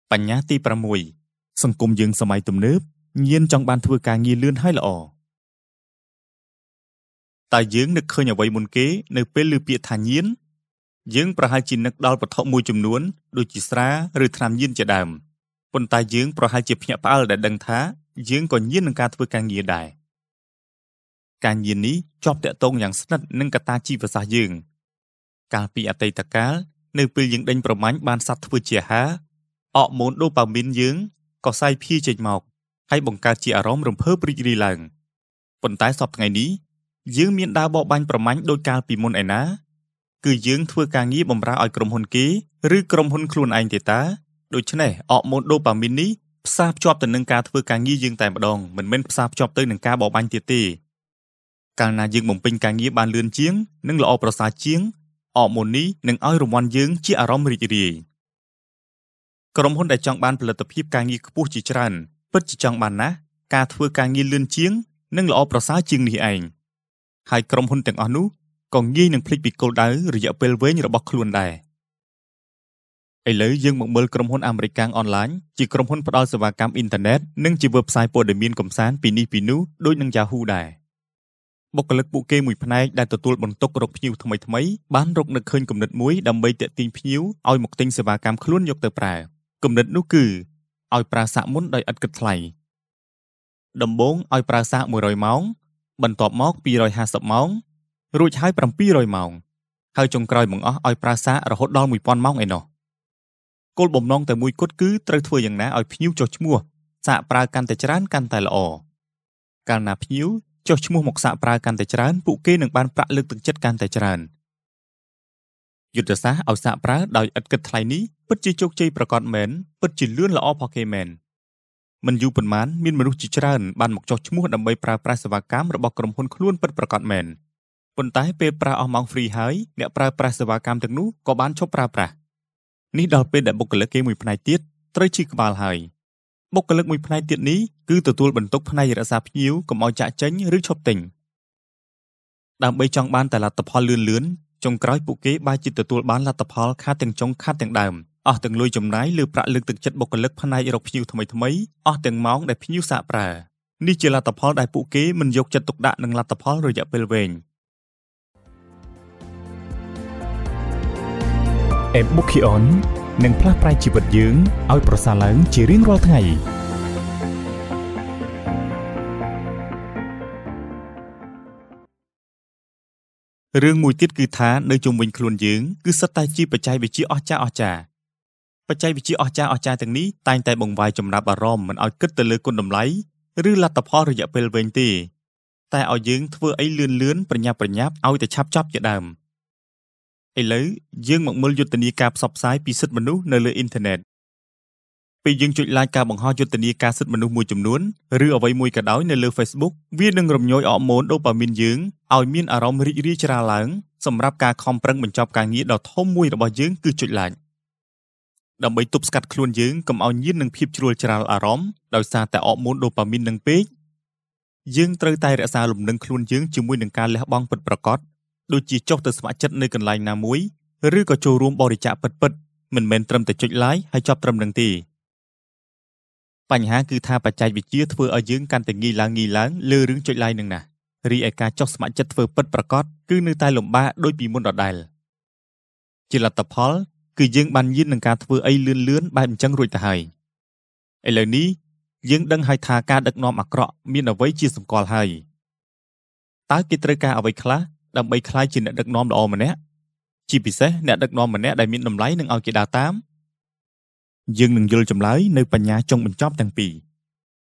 បញ្ញាទី6សង្គមយើងសម័យទំនើបញៀនចង់បានធ្វើការងារលឿនហើយល្អតែយើងនឹកឃើញអ្វីមុនគេនៅពេលឮពាក្យថាញៀនយើងប្រហែលជានឹកដល់វត្ថុមួយចំនួនដូចជាស្រាឬថ្នាំញៀនជាដើមប៉ុន្តែយើងប្រហែលជាភ្ញាក់ផ្អើលដែលដឹងថាយើងក៏ញៀននឹងការធ្វើការងារដែរការញៀននេះជាប់តាក់ទងយ៉ាងស្និទ្ធនឹងកត្តាជីវសាស្ត្រយើងកាលពីអតីតកាលនៅពេលយើងដេញប្រមាញ់បានសត្វធ្វើជាអាហារអរម៉ូនដូប៉ាមីនយើងក៏សាយភាយចេញមកហើយបង្កើតជាអារម្មណ៍រំភើបរីករាយឡើងប៉ុន្តែសពថ្ងៃនេះយើងមានដើរបរបាញ់ប្រមាញ់ដោយកាលពីមុនឯណាគឺយើងធ្វើការងារបម្រើឲ្យក្រុមហ៊ុនគេឬក្រុមហ៊ុនខ្លួនឯងទេតាដូច្នេះអរម៉ូនដូប៉ាមីននេះផ្សារភ្ជាប់ទៅនឹងការធ្វើការងារយើងតែម្ដងមិនមែនផ្សារភ្ជាប់ទៅនឹងការបរបាញ់ទៀតទេកាលណាយើងបំពេញការងារបានលឿនជាងនិងល្អប្រសើរជាងអរម៉ូននេះនឹងឲ្យរង្វាន់យើងជាអារម្មណ៍រីករាយក្រុមហ៊ុនដែលចង់បានផលិតភាពការងារខ្ពស់ជាច្រើនពិតជាចង់បានណាស់ការធ្វើការងារលឿនជាងនិងល្អប្រសើរជាងនេះឯងហើយក្រុមហ៊ុនទាំងអស់នោះក៏ងាយនឹងភ្លេចពីគោលដៅរយៈពេលវែងរបស់ខ្លួនដែរឥឡូវយើងមកមើលក្រុមហ៊ុនអាមេរិកអនឡាញជាក្រុមហ៊ុនផ្ដល់សេវាកម្មអ៊ីនធឺណិតនិងជា website ព័ត៌មានកម្សាន្តពីនេះពីនោះដូចនឹង Yahoo ដែរបុគ្គលិកពួកគេមួយផ្នែកដែលទទួលបន្ទុករកភ្ញៀវថ្មីបានរកនឹកឃើញគំនិតមួយដើម្បីទាក់ទាញភ្ញៀវឲ្យមកទិញសេវាកម្មខ្លួនយកទៅប្រើគំនិតនោះគឺឲ្យប្រើសាកមុនដោយឥតគិតថ្លៃដំបូងឲ្យប្រើសាក100ម៉ោងបន្ទាប់មក250ម៉ោងរួចហើយ700ម៉ោងហើយចុងក្រោយបង្អស់ឲ្យប្រើសាករហូតដល់1000ម៉ោងឯណោះគោលបំណងតែមួយគត់គឺត្រូវធ្វើយ៉ាងណាឲ្យភ្ញៀវចុះឈ្មោះសាកប្រើកាន់តែច្រើនកាន់តែល្អកាលណាភ្ញៀវចុះឈ្មោះមកសាកប្រើកាន់តែច្រើនពួកគេនឹងបានប្រាក់លើកទឹកចិត្តកាន់តែច្រើនយុទ្ធសាស្ត្រឲ្យសាកប្រើដោយឥតគិតថ្លៃនេះពិតជាជោគជ័យប្រកបមែនពិតជាលឿនល្អផុសគេមែនមិនយូរប៉ុន្មានមានមនុស្សជាច្រើនបានមកចុះឈ្មោះដើម្បីប្រើប្រាស់សេវាកម្មរបស់ក្រុមហ៊ុនខ្លួនពិតប្រាកដមែនប៉ុន្តែពេលប្រើអស់ម៉ោងហ្វ្រីហើយអ្នកប្រើប្រាស់សេវាកម្មទាំងនោះក៏បានឈប់ប្រើប្រាស់នេះដល់ពេលដែលបុគ្គលិកគេមួយផ្នែកទៀតត្រូវឈឺក្បាលហើយបុគ្គលិកមួយផ្នែកទៀតនេះគឺទទួលបន្ទុកផ្នែករក្សាភ្ញៀវកុំឲ្យចាក់ចេញឬឈប់ទិញដើម្បីចង់បានតែលទ្ធផលលឿនចុងក្រោយពួកគេបែរជាទទួលបានលទ្ធផលខាតទាំងចុងខាតទាំងដើមអស់ទាំងលុយចំណាយលើប្រាក់លើកទឹកចិត្តបុគ្គលិកផ្នែករកភ្ញៀវថ្មីអស់ទាំងម៉ោងដែលភ្ញៀវសាកប្រើនេះជាលទ្ធផលដែលពួកគេមិនយកចិត្តទុកដាក់នឹងលទ្ធផលរយៈពេលវែងEbookieon នឹងផ្លាស់ប្ដូរជីវិតយើងឲ្យប្រសើរឡើងជារៀងរាល់ថ្ងៃរឿងមួយទៀតគឺថានៅជុំវិញខ្លួនយើងគឺសុទ្ធតែជាបច្ចេកវិទ្យាអស្ចារ្យបច្ចេកវិទ្យាអស្ចារ្យទាំងនេះតែងតែបង្វែរចំណាប់អារម្មណ៍មិនឲ្យគិតទៅលើគុណតម្លៃឬលទ្ធផលរយៈពេលវែងទេតែឲ្យយើងធ្វើអីលឿនប្រញាប់ឲ្យតែឆាប់ចប់ជាដើមឥឡូវយើងមកមើលយុទ្ធនាការផ្សព្វផ្សាយពីសិទ្ធិមនុស្សនៅលើអ៊ីនធឺណិតពេលយើងចុច like ការបង្ហោះយុទ្ធនាការសិទ្ធិមនុស្សមួយចំនួនឬអ្វីមួយក៏ដោយនៅលើ Facebook វានឹងរំញោចអរម៉ូនដូប៉ាមីនយើងឲ្យមានអារម្មណ៍រីករាយច្រាលឡើងសម្រាប់ការខំប្រឹងបញ្ចប់ការងារដ៏ធំមួយរបស់យើងគឺចុច like ដើម្បីទប់ស្កាត់ខ្លួនយើងកុំឲ្យញៀននឹងភាពជ្រួលច្រាលអារម្មណ៍ដោយសារតែអរម៉ូនដូប៉ាមីននឹងពេកយើងត្រូវតែរក្សាលំនឹងខ្លួនយើងជាមួយនឹងការលះបង់ពិតប្រាកដដូចជាចុះទៅស្ម័គ្រចិត្តនៅកន្លែងណាមួយឬក៏ចូលរួមបរិច្ចាគពិតមិនមែនត្រឹមតែចុច like ហើយចប់ត្រឹមនឹងទេបញ្ហាគឺថាបច្ចេកវិទ្យាធ្វើឲ្យយើងកាន់តែងាយឡើងលើរឿងចុច like នឹងណារីឯការចុះស្ម័គ្រចិត្តធ្វើពិតប្រាកដគឺនៅតែលំបាកដូចពីមុនដដែលជាលទ្ធផលគឺយើងបានញៀននឹងការធ្វើអីលឿនបែបអញ្ចឹងរួចទៅហើយឥឡូវនេះយើងដឹងហើយថាការដឹកនាំអាក្រក់មានអ្វីជាសម្គាល់ហើយតើគេត្រូវការអ្វីខ្លះដើម្បីក្លាយជាអ្នកដឹកនាំល្អម្នាក់ជាពិសេសអ្នកដឹកនាំម្នាក់ដែលមានតម្លៃនឹងឲ្យគេដើរតាមយើងនឹងយល់ចម្លើយនៅបញ្ញាចុងបញ្ចប់ទាំងពីរ